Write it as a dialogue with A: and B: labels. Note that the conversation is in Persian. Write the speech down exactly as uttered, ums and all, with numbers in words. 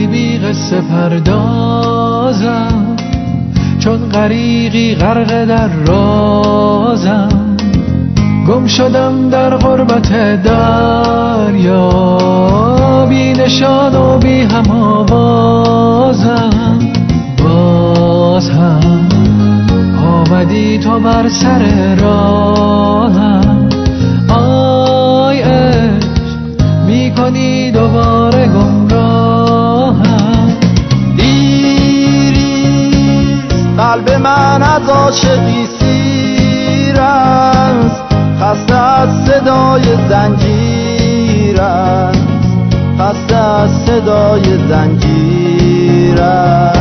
A: غریبی قصه پردازم، چون غریقی غرق در رازم. گم شدم در غربت دریا، بی نشان و بی هم آوازم. باز هم آمدی تو بر سر راهم، آی عشق می کنی دوباره گمراهم.
B: دیری قلب من از عاشقی سیر است، خسته از صدای زنجیر است، خسته از صدای زنجیر است.